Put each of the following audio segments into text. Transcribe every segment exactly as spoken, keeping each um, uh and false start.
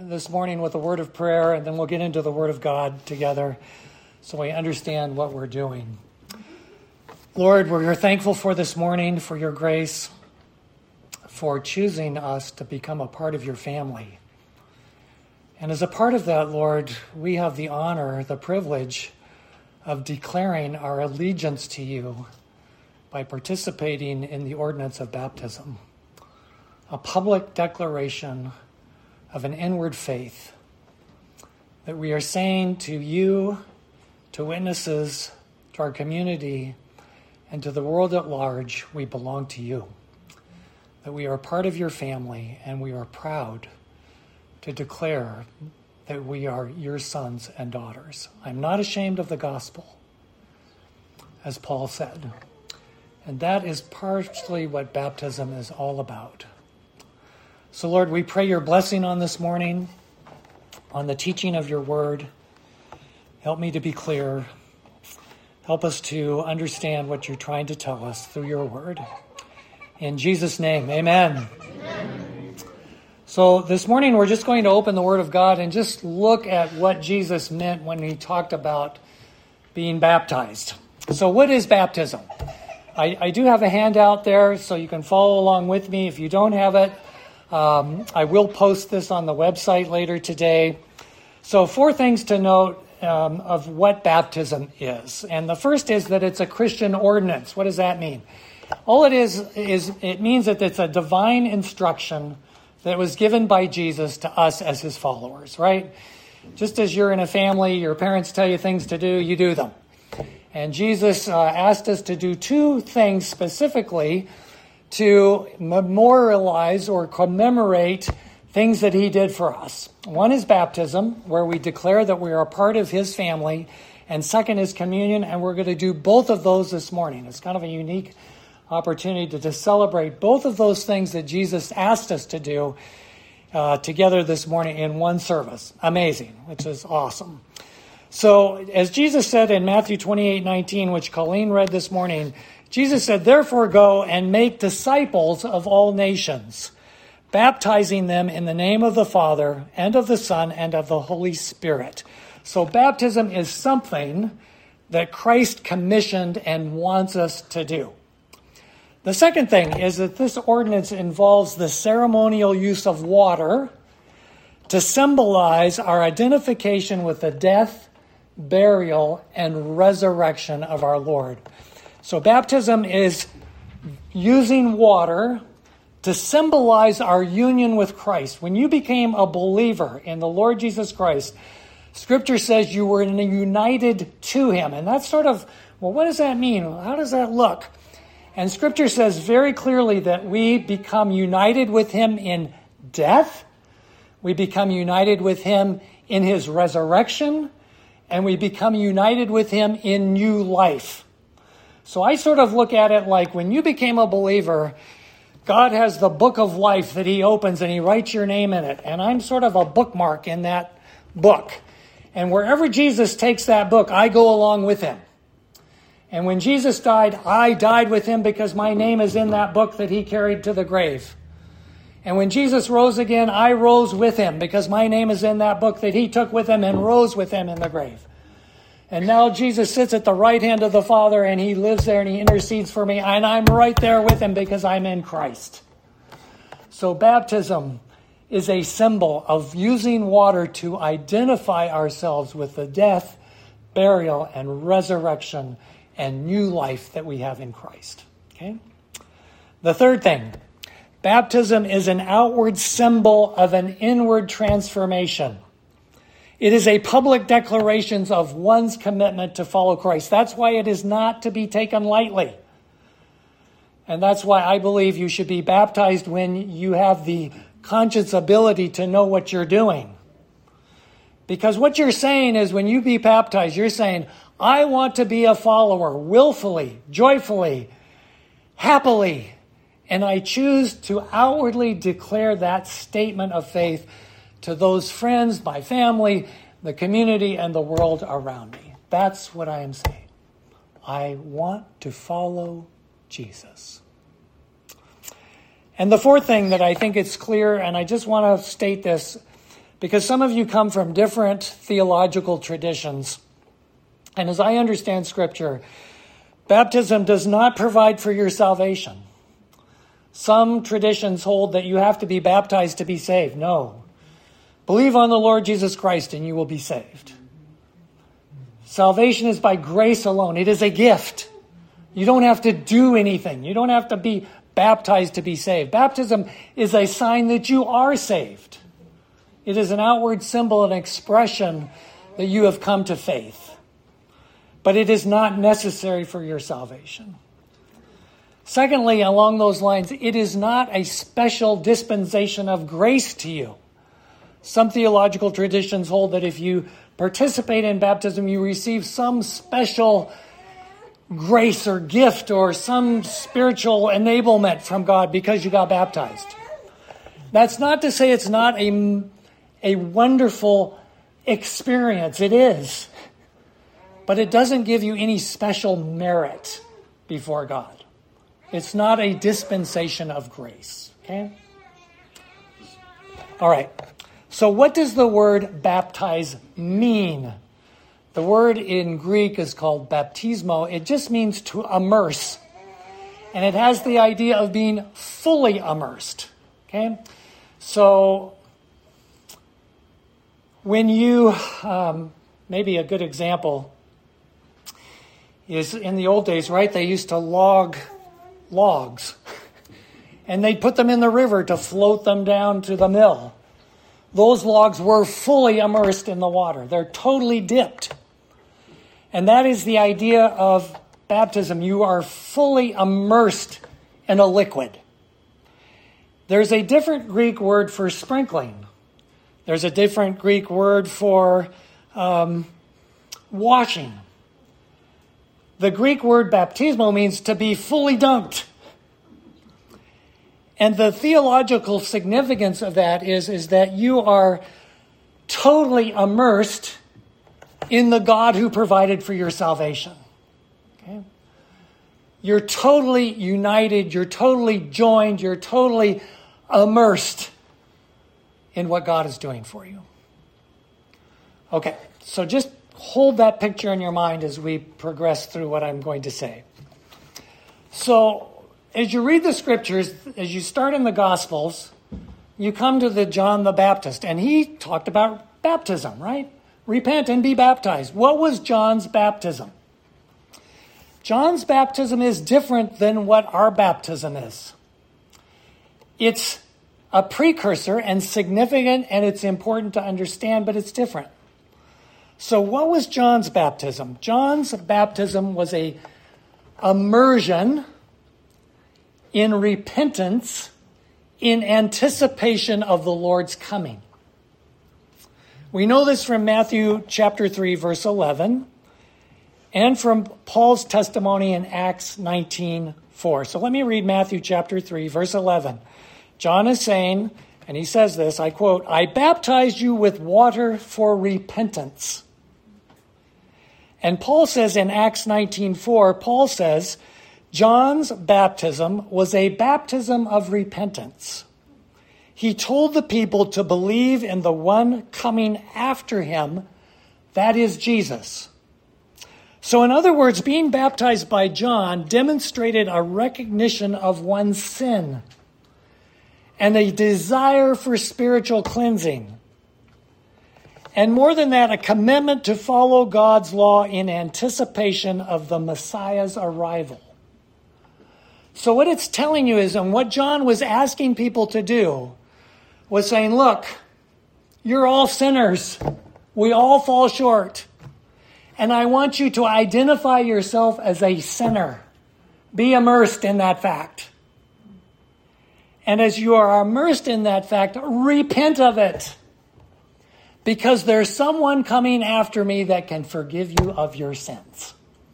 this morning with a word of prayer, and then we'll get into the Word of God together so we understand what we're doing. Lord, we're thankful for this morning, for your grace, for choosing us to become a part of your family. And as a part of that, Lord, we have the honor, the privilege of declaring our allegiance to you by participating in the ordinance of baptism, a public declaration of an inward faith that we are saying to you, to witnesses, to our community, and to the world at large, we belong to you, that we are part of your family, and we are proud to declare that we are your sons and daughters. I'm not ashamed of the gospel, as Paul said. And that is partially what baptism is all about. So, Lord, we pray your blessing on this morning, on the teaching of your word. Help me to be clear. Help us to understand what you're trying to tell us through your word. In Jesus' name, amen. Amen. So this morning we're just going to open the Word of God and just look at what Jesus meant when he talked about being baptized. So what is baptism? I, I do have a handout there so you can follow along with me. If you don't have it, um, I will post this on the website later today. So four things to note um, of what baptism is. And the first is that it's a Christian ordinance. What does that mean? All it is, is it means that it's a divine instruction that was given by Jesus to us as his followers, right? Just as you're in a family, your parents tell you things to do, you do them. And Jesus uh, asked us to do two things specifically to memorialize or commemorate things that he did for us. One is baptism, where we declare that we are a part of his family. And second is communion, and we're going to do both of those this morning. It's kind of a unique opportunity to, to celebrate both of those things that Jesus asked us to do uh, together this morning in one service. Amazing, which is awesome. So as Jesus said in Matthew twenty-eight nineteen, which Colleen read this morning, Jesus said, "Therefore go and make disciples of all nations, baptizing them in the name of the Father and of the Son and of the Holy Spirit." So baptism is something that Christ commissioned and wants us to do. The second thing is that this ordinance involves the ceremonial use of water to symbolize our identification with the death, burial, and resurrection of our Lord. So baptism is using water to symbolize our union with Christ. When you became a believer in the Lord Jesus Christ, Scripture says you were united to him. And that's sort of, well, what does that mean? How does that look? And Scripture says very clearly that we become united with him in death, we become united with him in his resurrection, and we become united with him in new life. So I sort of look at it like when you became a believer, God has the book of life that he opens and he writes your name in it. And I'm sort of a bookmark in that book. And wherever Jesus takes that book, I go along with him. And when Jesus died, I died with him because my name is in that book that he carried to the grave. And when Jesus rose again, I rose with him because my name is in that book that he took with him and rose with him in the grave. And now Jesus sits at the right hand of the Father and he lives there and he intercedes for me. And I'm right there with him because I'm in Christ. So baptism is a symbol of using water to identify ourselves with the death, burial, and resurrection and new life that we have in Christ. Okay? The third thing, baptism is an outward symbol of an inward transformation. It is a public declaration of one's commitment to follow Christ. That's why it is not to be taken lightly. And that's why I believe you should be baptized when you have the conscious ability to know what you're doing. Because what you're saying is when you be baptized, you're saying, I want to be a follower willfully, joyfully, happily, and I choose to outwardly declare that statement of faith to those friends, my family, the community, and the world around me. That's what I am saying. I want to follow Jesus. And the fourth thing that I think it's clear, and I just want to state this, because some of you come from different theological traditions. And as I understand Scripture, baptism does not provide for your salvation. Some traditions hold that you have to be baptized to be saved. No. Believe on the Lord Jesus Christ and you will be saved. Salvation is by grace alone. It is a gift. You don't have to do anything. You don't have to be baptized to be saved. Baptism is a sign that you are saved. It is an outward symbol, an expression that you have come to faith. But it is not necessary for your salvation. Secondly, along those lines, it is not a special dispensation of grace to you. Some theological traditions hold that if you participate in baptism, you receive some special grace or gift or some spiritual enablement from God because you got baptized. That's not to say it's not a, a wonderful experience. It is. But it doesn't give you any special merit before God. It's not a dispensation of grace. Okay? All right. So what does the word baptize mean? The word in Greek is called baptismo. It just means to immerse. And it has the idea of being fully immersed. Okay? So when you, um, maybe a good example is in the old days, right? They used to log logs. And they'd put them in the river to float them down to the mill. Those logs were fully immersed in the water. They're totally dipped. And that is the idea of baptism. You are fully immersed in a liquid. There's a different Greek word for sprinkling. There's a different Greek word for um, washing. The Greek word baptismo means to be fully dunked. And the theological significance of that is, is that you are totally immersed in the God who provided for your salvation. Okay? You're totally united, you're totally joined, you're totally immersed in what God is doing for you. Okay, so just hold that picture in your mind as we progress through what I'm going to say. So, as you read the scriptures, as you start in the Gospels, you come to the John the Baptist, and he talked about baptism, right? Repent and be baptized. What was John's baptism? John's baptism is different than what our baptism is. It's a precursor and significant, and it's important to understand, but it's different. So what was John's baptism? John's baptism was a immersion in repentance in anticipation of the Lord's coming. We know this from Matthew chapter three, verse eleven, and from Paul's testimony in Acts nineteen four. So let me read Matthew chapter three, verse eleven. John is saying, and he says this, I quote, "I baptized you with water for repentance." And Paul says in Acts nineteen four, Paul says, John's baptism was a baptism of repentance. He told the people to believe in the one coming after him, that is Jesus. So in other words, being baptized by John demonstrated a recognition of one's sin and a desire for spiritual cleansing. And more than that, a commitment to follow God's law in anticipation of the Messiah's arrival. So what it's telling you is, and what John was asking people to do, was saying, look, you're all sinners. We all fall short. And I want you to identify yourself as a sinner. Be immersed in that fact. And as you are immersed in that fact, repent of it. Because there's someone coming after me that can forgive you of your sins.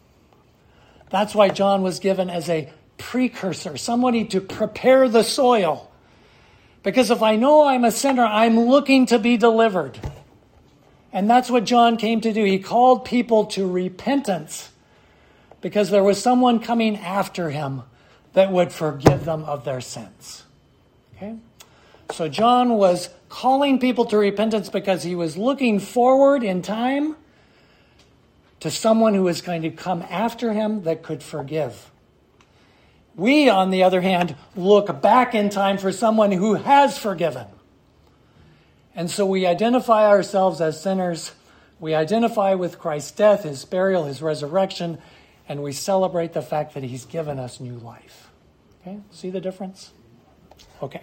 That's why John was given as a precursor, somebody to prepare the soil. Because if I know I'm a sinner, I'm looking to be delivered. And that's what John came to do. He called people to repentance because there was someone coming after him that would forgive them of their sins. Okay? So John was calling people to repentance because he was looking forward in time to someone who was going to come after him that could forgive. We, on the other hand, look back in time for someone who has forgiven. And so we identify ourselves as sinners. We identify with Christ's death, his burial, his resurrection, and we celebrate the fact that he's given us new life. Okay, see the difference? Okay.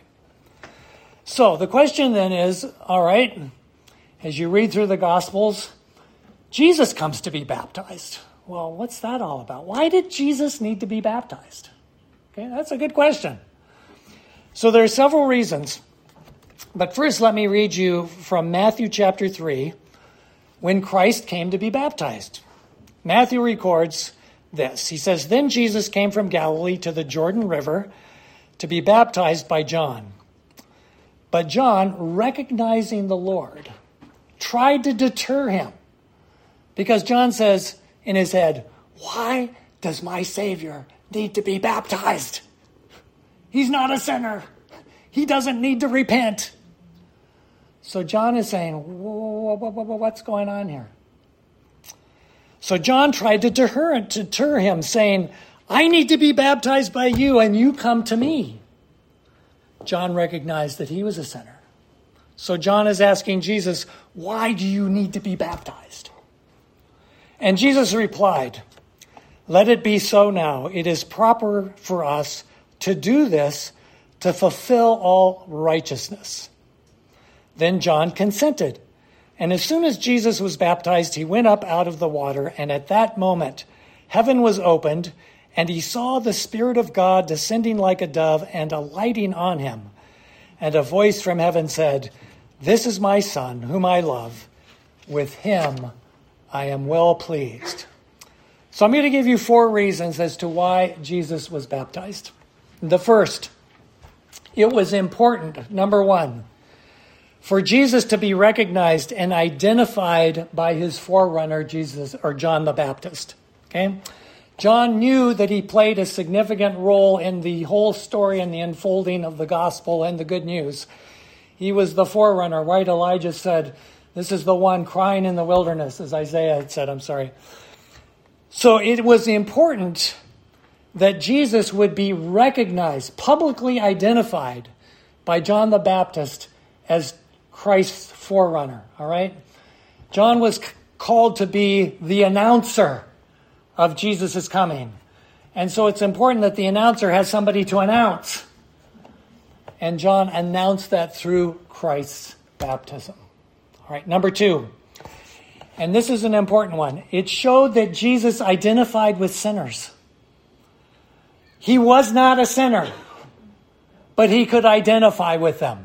So the question then is, all right, as you read through the Gospels, Jesus comes to be baptized. Well, what's that all about? Why did Jesus need to be baptized? Okay, that's a good question. So there are several reasons. But first, let me read you from Matthew chapter three, when Christ came to be baptized. Matthew records this. He says, "Then Jesus came from Galilee to the Jordan River to be baptized by John. But John, recognizing the Lord, tried to deter him. Because John says in his head, why does my Savior need to be baptized? He's not a sinner. He doesn't need to repent." So John is saying, whoa, whoa, whoa, whoa, what's going on here? So John tried to deter, to deter him, saying, "I need to be baptized by you, and you come to me." John recognized that he was a sinner. So John is asking Jesus, why do you need to be baptized? And Jesus replied, "Let it be so now. It is proper for us to do this to fulfill all righteousness." Then John consented. And as soon as Jesus was baptized, he went up out of the water. And at that moment, heaven was opened, and he saw the Spirit of God descending like a dove and alighting on him. And a voice from heaven said, "This is my Son, whom I love. With him I am well pleased." So I'm going to give you four reasons as to why Jesus was baptized. The first, it was important, number one, for Jesus to be recognized and identified by his forerunner, Jesus, or John the Baptist. Okay? John knew that he played a significant role in the whole story and the unfolding of the gospel and the good news. He was the forerunner, right? Elijah said, "This is the one crying in the wilderness," as Isaiah had said, I'm sorry. So it was important that Jesus would be recognized, publicly identified by John the Baptist as Christ's forerunner, all right? John was c- called to be the announcer of Jesus' coming. And so it's important that the announcer has somebody to announce. And John announced that through Christ's baptism. All right, number two, and this is an important one. It showed that Jesus identified with sinners. He was not a sinner, but he could identify with them.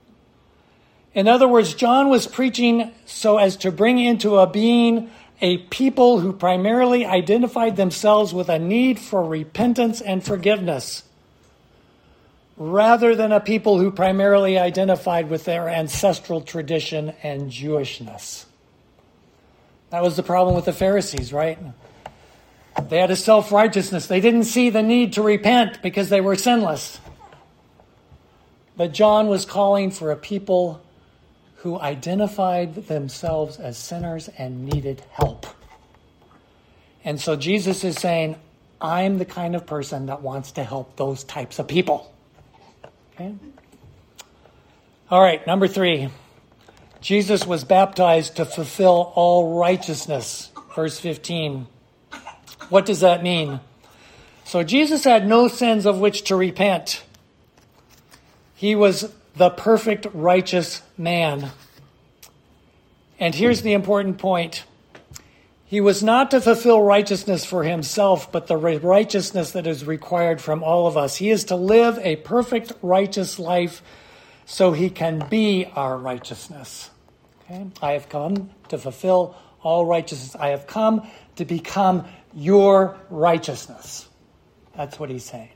In other words, John was preaching so as to bring into a being a people who primarily identified themselves with a need for repentance and forgiveness, rather than a people who primarily identified with their ancestral tradition and Jewishness. That was the problem with the Pharisees, right? They had a self-righteousness. They didn't see the need to repent because they were sinless. But John was calling for a people who identified themselves as sinners and needed help. And so Jesus is saying, I'm the kind of person that wants to help those types of people. Okay? All right, number three. Jesus was baptized to fulfill all righteousness. Verse fifteen. What does that mean? So Jesus had no sins of which to repent. He was the perfect righteous man. And here's the important point. He was not to fulfill righteousness for himself, but the righteousness that is required from all of us. He is to live a perfect righteous life so he can be our righteousness. Okay? I have come to fulfill all righteousness. I have come to become your righteousness. That's what he's saying.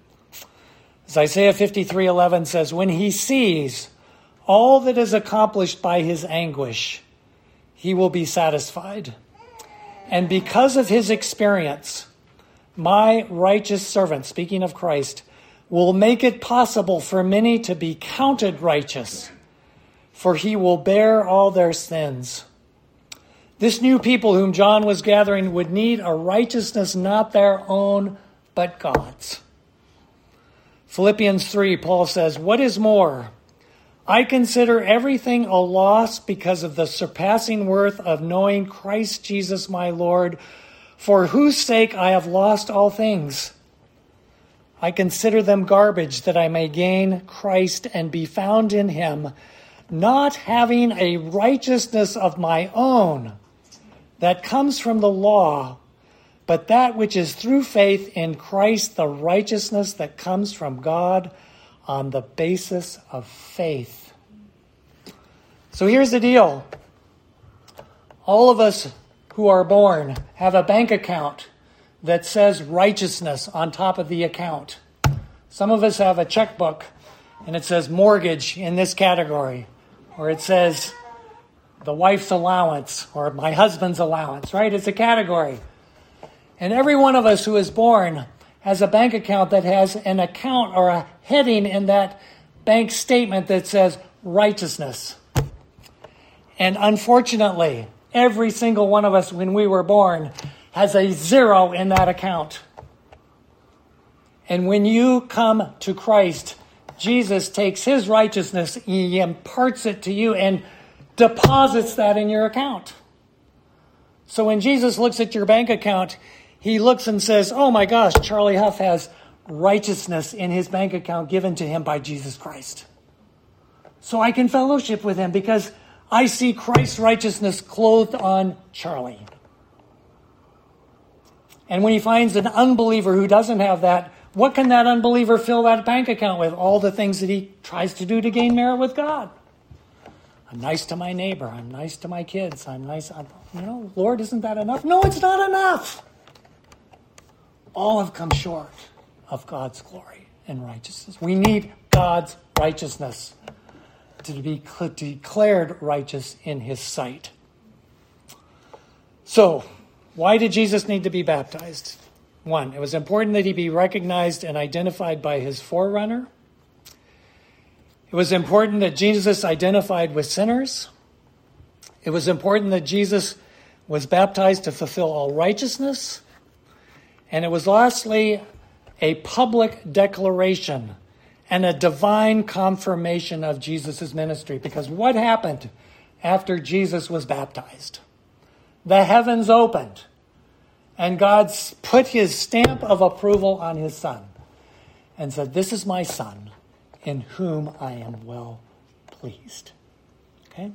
As Isaiah fifty-three eleven says, when he sees all that is accomplished by his anguish, he will be satisfied. And because of his experience, my righteous servant, speaking of Christ, will make it possible for many to be counted righteous for he will bear all their sins. This new people whom John was gathering would need a righteousness not their own, but God's. Philippians three, Paul says, "What is more? I consider everything a loss because of the surpassing worth of knowing Christ Jesus my Lord, for whose sake I have lost all things. I consider them garbage that I may gain Christ and be found in him, not having a righteousness of my own that comes from the law, but that which is through faith in Christ, the righteousness that comes from God on the basis of faith." So here's the deal. All of us who are born have a bank account that says righteousness on top of the account. Some of us have a checkbook and it says mortgage in this category, or it says the wife's allowance or my husband's allowance, right? It's a category. And every one of us who is born has a bank account that has an account or a heading in that bank statement that says righteousness. And unfortunately, every single one of us when we were born has a zero in that account. And when you come to Christ, Jesus takes his righteousness, he imparts it to you and deposits that in your account. So when Jesus looks at your bank account, he looks and says, "Oh my gosh, Charlie Huff has righteousness in his bank account given to him by Jesus Christ. So I can fellowship with him because I see Christ's righteousness clothed on Charlie." And when he finds an unbeliever who doesn't have that, what can that unbeliever fill that bank account with? All the things that he tries to do to gain merit with God. I'm nice to my neighbor. I'm nice to my kids. I'm nice. I'm, you know, Lord, isn't that enough? No, it's not enough. All have come short of God's glory and righteousness. We need God's righteousness to be declared righteous in his sight. So, why did Jesus need to be baptized? One, it was important that he be recognized and identified by his forerunner. It was important that Jesus identified with sinners. It was important that Jesus was baptized to fulfill all righteousness. And it was lastly a public declaration and a divine confirmation of Jesus' ministry. Because what happened after Jesus was baptized? The heavens opened, and God put his stamp of approval on his son and said, "This is my son in whom I am well pleased." Okay?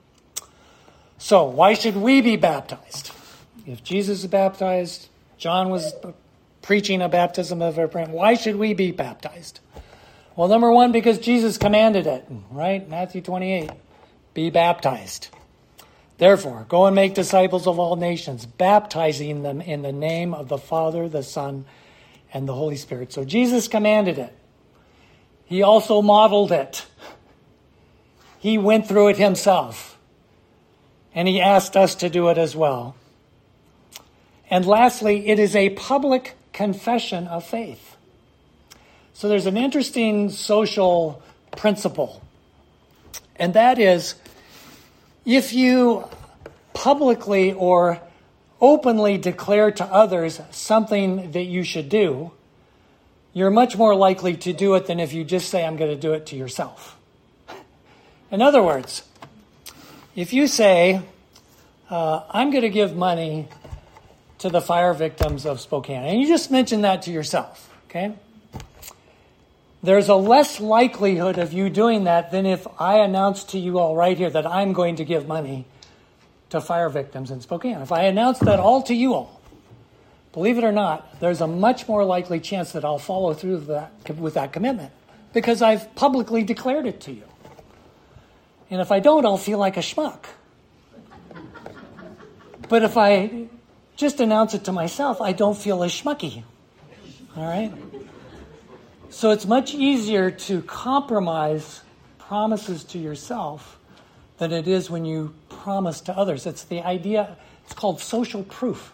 So, why should we be baptized? If Jesus is baptized, John was preaching a baptism of repentance, why should we be baptized? Well, number one, because Jesus commanded it, right? Matthew twenty-eight, be baptized. Therefore, go and make disciples of all nations, baptizing them in the name of the Father, the Son, and the Holy Spirit. So Jesus commanded it. He also modeled it. He went through it himself. And he asked us to do it as well. And lastly, it is a public confession of faith. So there's an interesting social principle. And that is, if you publicly or openly declare to others something that you should do, you're much more likely to do it than if you just say, "I'm going to do it," to yourself. In other words, if you say, uh, "I'm going to give money to the fire victims of Spokane," and you just mention that to yourself, okay? There's a less likelihood of you doing that than if I announce to you all right here that I'm going to give money to fire victims in Spokane. If I announce that all to you all, believe it or not, there's a much more likely chance that I'll follow through with that, with that commitment because I've publicly declared it to you. And if I don't, I'll feel like a schmuck. But if I just announce it to myself, I don't feel as schmucky. All right? So it's much easier to compromise promises to yourself than it is when you promise to others. It's the idea, it's called social proof.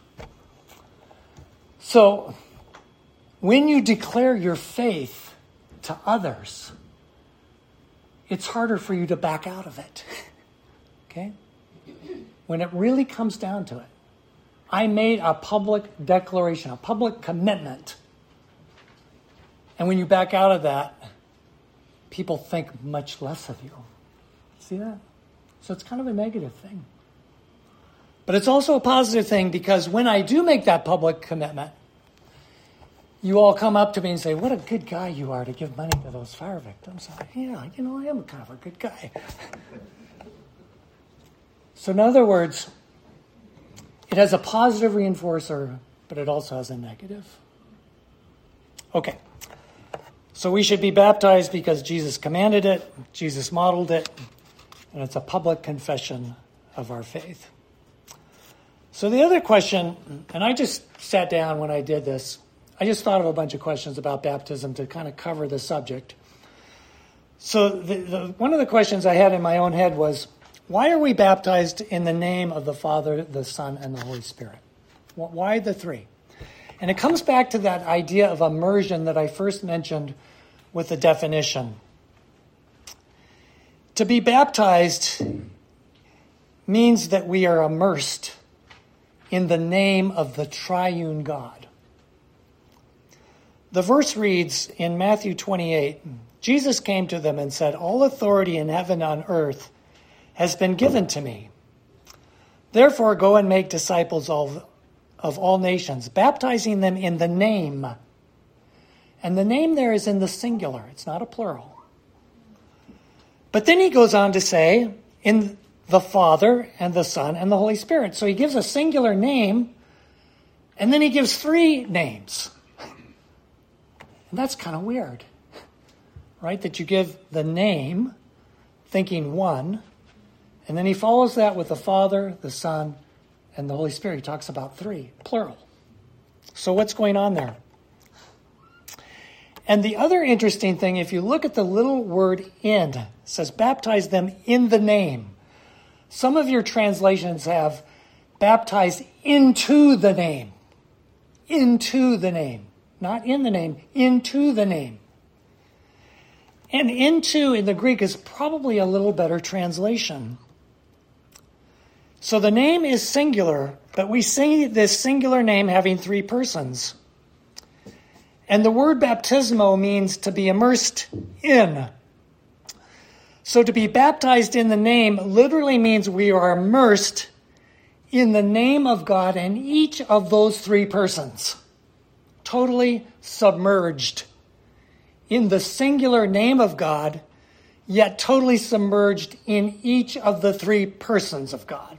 So when you declare your faith to others, it's harder for you to back out of it. Okay? When it really comes down to it, I made a public declaration, a public commitment. And when you back out of that, people think much less of you. See that? So it's kind of a negative thing. But it's also a positive thing, because when I do make that public commitment, you all come up to me and say, what a good guy you are to give money to those fire victims. I'm like, yeah, you know, I am kind of a good guy. So in other words, it has a positive reinforcer, but it also has a negative. Okay. So we should be baptized because Jesus commanded it, Jesus modeled it, and it's a public confession of our faith. So the other question, and I just sat down when I did this, I just thought of a bunch of questions about baptism to kind of cover the subject. So the, the, one of the questions I had in my own head was, why are we baptized in the name of the Father, the Son, and the Holy Spirit? Why the three? And it comes back to that idea of immersion that I first mentioned with the definition. To be baptized means that we are immersed in the name of the triune God. The verse reads in Matthew twenty-eight, Jesus came to them and said, all authority in heaven and on earth has been given to me. Therefore, go and make disciples of, of all nations, baptizing them in the name. And the name there is in the singular. It's not a plural. But then he goes on to say, in the Father and the Son and the Holy Spirit. So he gives a singular name, and then he gives three names. And that's kind of weird, right? That you give the name, thinking one, and then he follows that with the Father, the Son, and the Holy Spirit. He talks about three, plural. So what's going on there? And the other interesting thing, if you look at the little word in, it says baptize them in the name. Some of your translations have baptized into the name. Into the name. Not in the name, into the name. And into in the Greek is probably a little better translation. So the name is singular, but we see this singular name having three persons. And the word baptismo means to be immersed in. So to be baptized in the name literally means we are immersed in the name of God and each of those three persons. Totally submerged in the singular name of God, yet totally submerged in each of the three persons of God.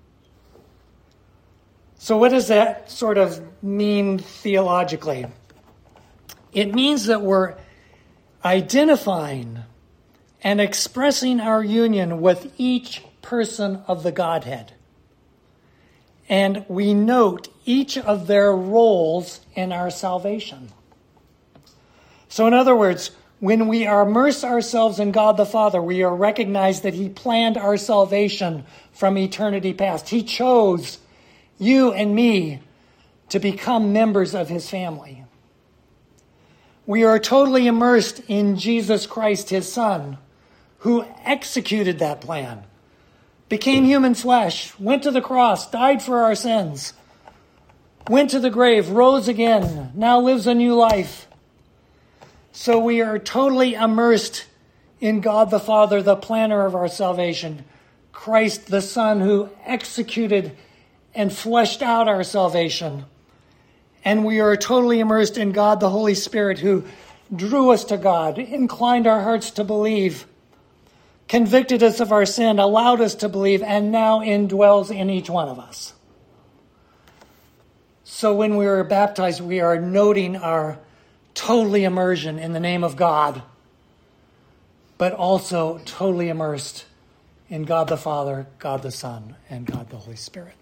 So what does that sort of mean theologically? It means that we're identifying and expressing our union with each person of the Godhead. And we note each of their roles in our salvation. So in other words, when we immerse ourselves in God the Father, we are recognized that he planned our salvation from eternity past. He chose you and me to become members of his family. We are totally immersed in Jesus Christ, his Son, who executed that plan, became human flesh, went to the cross, died for our sins, went to the grave, rose again, now lives a new life. So we are totally immersed in God the Father, the planner of our salvation, Christ the Son, who executed and fleshed out our salvation. And we are totally immersed in God the Holy Spirit, who drew us to God, inclined our hearts to believe, convicted us of our sin, allowed us to believe, and now indwells in each one of us. So when we are baptized, we are noting our totally immersion in the name of God, but also totally immersed in God the Father, God the Son, and God the Holy Spirit.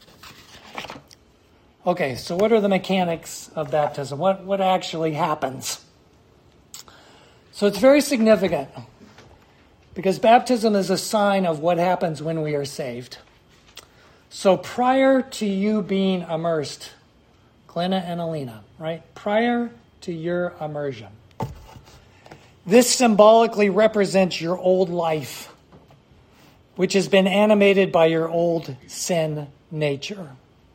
Okay, so what are the mechanics of baptism? What, what actually happens? So it's very significant, because baptism is a sign of what happens when we are saved. So prior to you being immersed, Glenna and Alina, right? Prior to your immersion, This symbolically represents your old life, which has been animated by your old sin nature.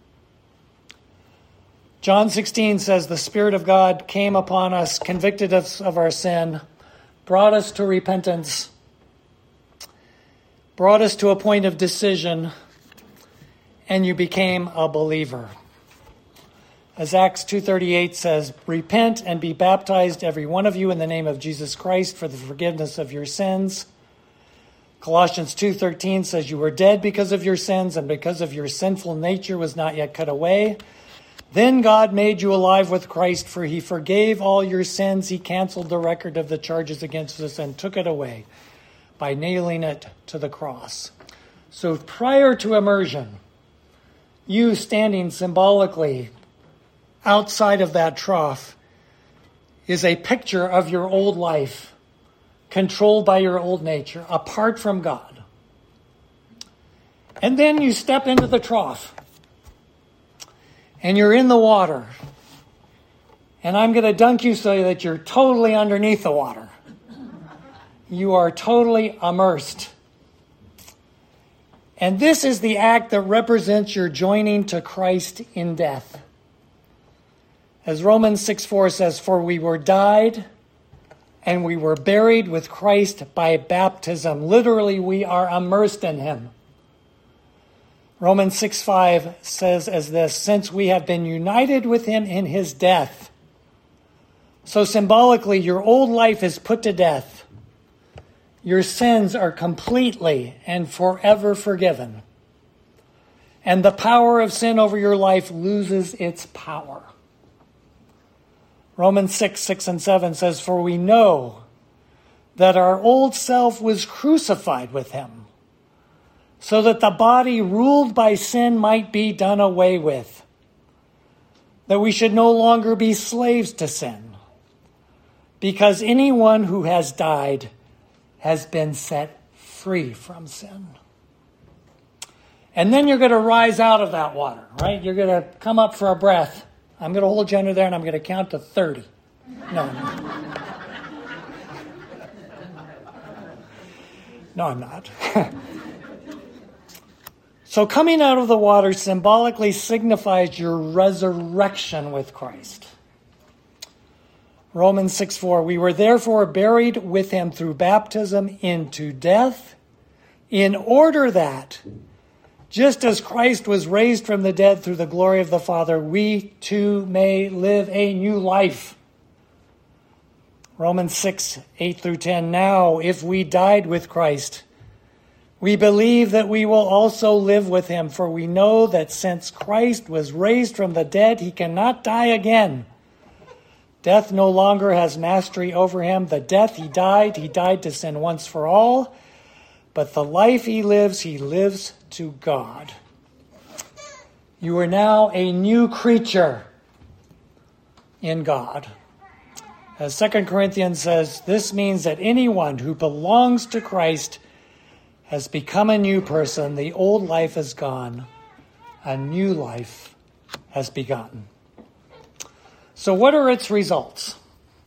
John sixteen says, the Spirit of God came upon us, convicted us of our sin, brought us to repentance, brought us to a point of decision, and you became a believer. As Acts two thirty-eight says, repent and be baptized, every one of you, in the name of Jesus Christ for the forgiveness of your sins. Colossians two thirteen says, you were dead because of your sins, and because of your sinful nature was not yet cut away. Then God made you alive with Christ, for he forgave all your sins. He canceled the record of the charges against us and took it away by nailing it to the cross. So prior to immersion, you standing symbolically outside of that trough is a picture of your old life, controlled by your old nature, apart from God. And then you step into the trough, and you're in the water. And I'm going to dunk you so that you're totally underneath the water. You are totally immersed. And this is the act that represents your joining to Christ in death. As Romans six four says, for we were died and we were buried with Christ by baptism. Literally, we are immersed in him. Romans six five says as this, since we have been united with him in his death. So symbolically, your old life is put to death. Your sins are completely and forever forgiven. And the power of sin over your life loses its power. Romans six, six and seven says, for we know that our old self was crucified with him, so that the body ruled by sin might be done away with, that we should no longer be slaves to sin, because anyone who has died has been set free from sin. And then you're going to rise out of that water, right? You're going to come up for a breath. I'm going to hold you under there and I'm going to count to thirty. No, no. No, I'm not. So coming out of the water symbolically signifies your resurrection with Christ. Romans six four, we were therefore buried with him through baptism into death, in order that, just as Christ was raised from the dead through the glory of the Father, we too may live a new life. Romans six, eight through ten, now if we died with Christ, we believe that we will also live with him, for we know that since Christ was raised from the dead, he cannot die again. Death no longer has mastery over him. The death he died, he died to sin once for all. But the life he lives, he lives to God. You are now a new creature in God. As Second Corinthians says, this means that anyone who belongs to Christ has become a new person. The old life is gone. A new life has begun. So what are its results?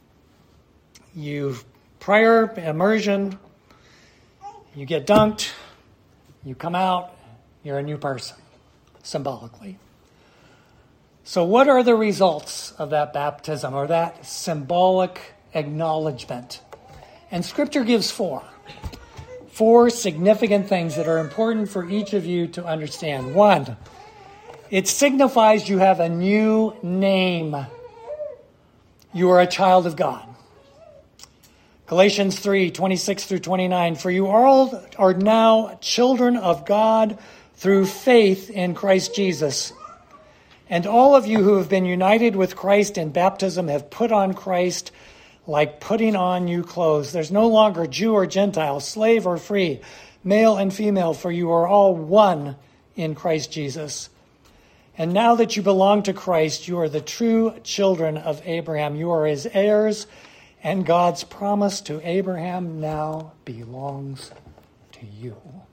You prior immersion, you get dunked, you come out, you're a new person, symbolically. So what are the results of that baptism or that symbolic acknowledgement? And Scripture gives four. Four significant things that are important for each of you to understand. One, it signifies you have a new name. You are a child of God. Galatians three, twenty-six through twenty-nine, for you all are now children of God through faith in Christ Jesus. And all of you who have been united with Christ in baptism have put on Christ like putting on new clothes. There's no longer Jew or Gentile, slave or free, male and female, for you are all one in Christ Jesus. And now that you belong to Christ, you are the true children of Abraham. You are his heirs, and God's promise to Abraham now belongs to you.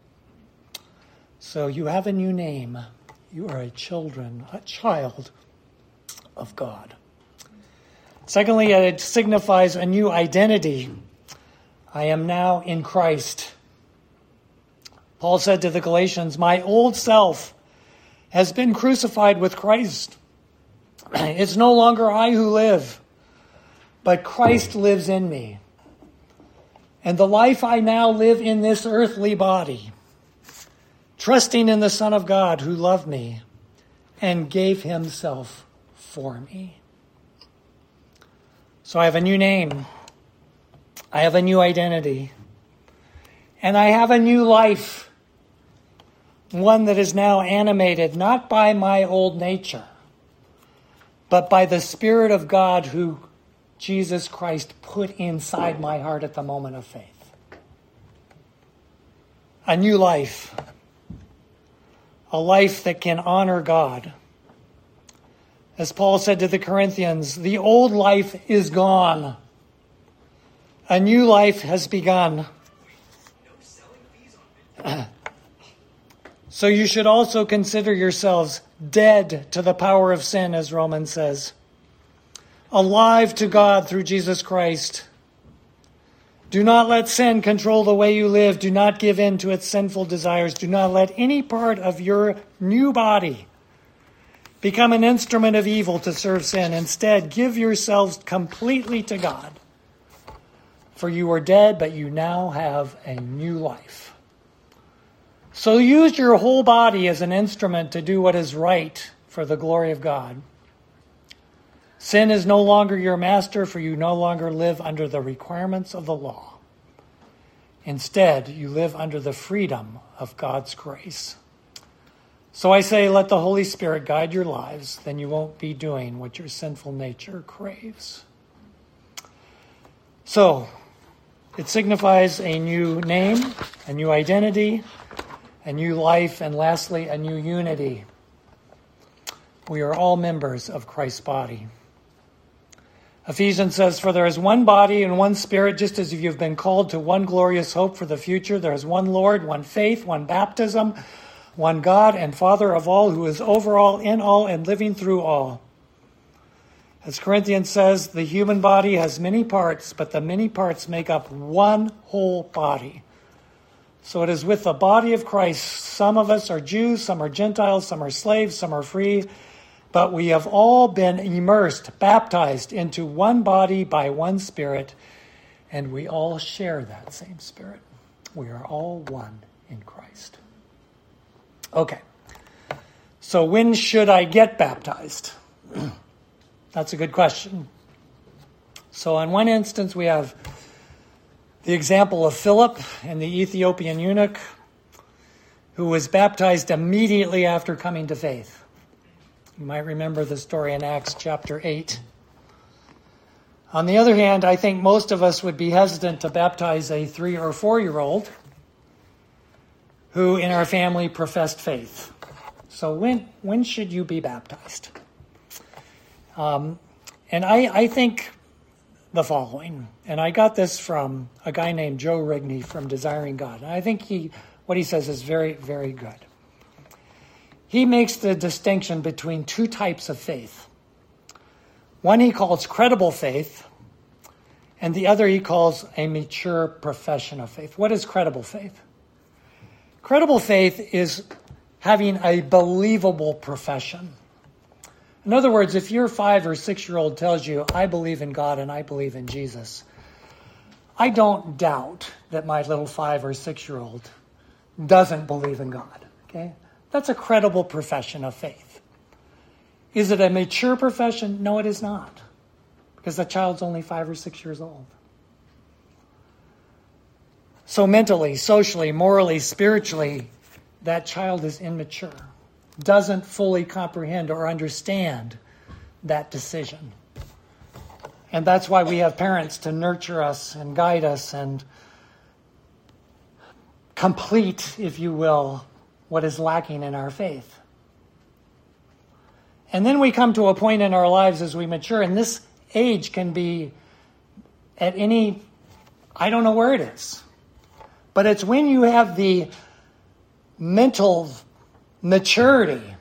So you have a new name. You are a children, a child of God. Secondly, it signifies a new identity. I am now in Christ. Paul said to the Galatians, my old self has been crucified with Christ. It's no longer I who live, but Christ lives in me. And the life I now live in this earthly body, trusting in the Son of God who loved me and gave himself for me. So I have a new name. I have a new identity. And I have a new life. One that is now animated not by my old nature, but by the Spirit of God who Jesus Christ put inside my heart at the moment of faith. A new life. A life that can honor God. As Paul said to the Corinthians, the old life is gone. A new life has begun. So you should also consider yourselves dead to the power of sin, as Romans says. Alive to God through Jesus Christ. Do not let sin control the way you live. Do not give in to its sinful desires. Do not let any part of your new body become an instrument of evil to serve sin. Instead, give yourselves completely to God. For you are dead, but you now have a new life. So use your whole body as an instrument to do what is right for the glory of God. Sin is no longer your master, for you no longer live under the requirements of the law. Instead, you live under the freedom of God's grace. So I say, let the Holy Spirit guide your lives, then you won't be doing what your sinful nature craves. So, it signifies a new name, a new identity, a new life, and lastly, a new unity. We are all members of Christ's body. Ephesians says, for there is one body and one Spirit, just as you've been called to one glorious hope for the future. There is one Lord, one faith, one baptism, one God and Father of all, who is over all, in all, and living through all. As Corinthians says, the human body has many parts, but the many parts make up one whole body. So it is with the body of Christ. Some of us are Jews, some are Gentiles, some are slaves, some are free. But we have all been immersed, baptized into one body by one Spirit, and we all share that same Spirit. We are all one in Christ. Okay. So when should I get baptized? That's a good question. So in one instance, we have the example of Philip and the Ethiopian eunuch, who was baptized immediately after coming to faith. You might remember the story in Acts chapter eight. On the other hand, I think most of us would be hesitant to baptize a three or four-year-old who in our family professed faith. So when when should you be baptized? Um, and I, I think the following, and I got this from a guy named Joe Rigney from Desiring God. And I think he what he says is very, very good. He makes the distinction between two types of faith. One he calls credible faith, and the other he calls a mature profession of faith. What is credible faith? Credible faith is having a believable profession. In other words, if your five or six-year-old tells you, I believe in God and I believe in Jesus, I don't doubt that my little five or six-year-old doesn't believe in God. Okay? That's a credible profession of faith. Is it a mature profession? No, it is not. Because the child's only five or six years old. So mentally, socially, morally, spiritually, that child is immature. Doesn't fully comprehend or understand that decision. And that's why we have parents to nurture us and guide us and complete, if you will, what is lacking in our faith. And then we come to a point in our lives as we mature, and this age can be at any, I don't know where it is, but it's when you have the mental maturity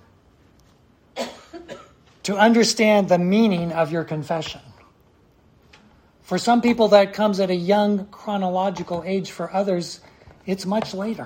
to understand the meaning of your confession. For some people, that comes at a young chronological age. For others, it's much later.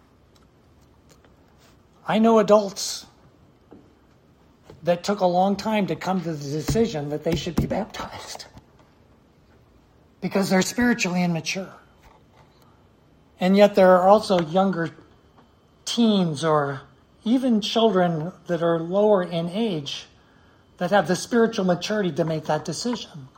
I know adults that took a long time to come to the decision that they should be baptized because they're spiritually immature. And yet there are also younger teens or even children that are lower in age that have the spiritual maturity to make that decision.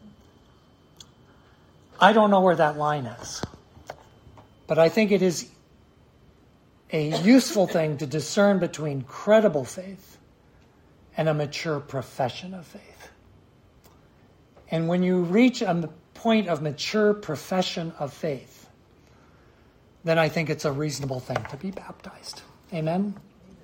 I don't know where that line is, but I think it is a useful thing to discern between credible faith and a mature profession of faith. And when you reach a point of mature profession of faith, then I think it's a reasonable thing to be baptized. Amen?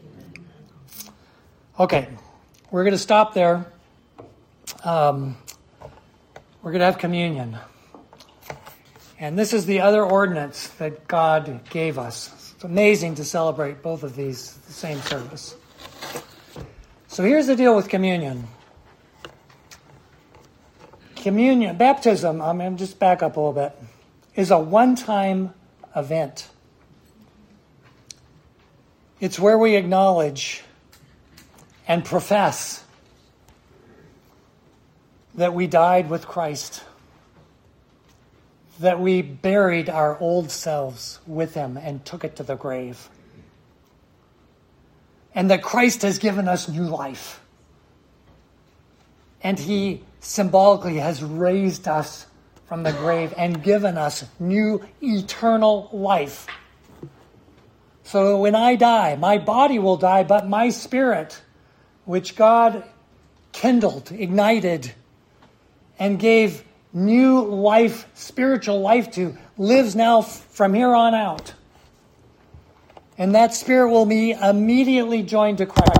Okay, we're going to stop there. Um, we're going to have communion. And this is the other ordinance that God gave us. It's amazing to celebrate both of these the same service. So here's the deal with communion. Communion, baptism, I'm going to just back up a little bit, is a one-time event. It's where we acknowledge and profess that we died with Christ, that we buried our old selves with him and took it to the grave, and that Christ has given us new life. And he symbolically has raised us from the grave and given us new eternal life. So when I die, my body will die, but my spirit, which God kindled, ignited, and gave new life, spiritual life to, lives now from here on out. And that spirit will be immediately joined to Christ.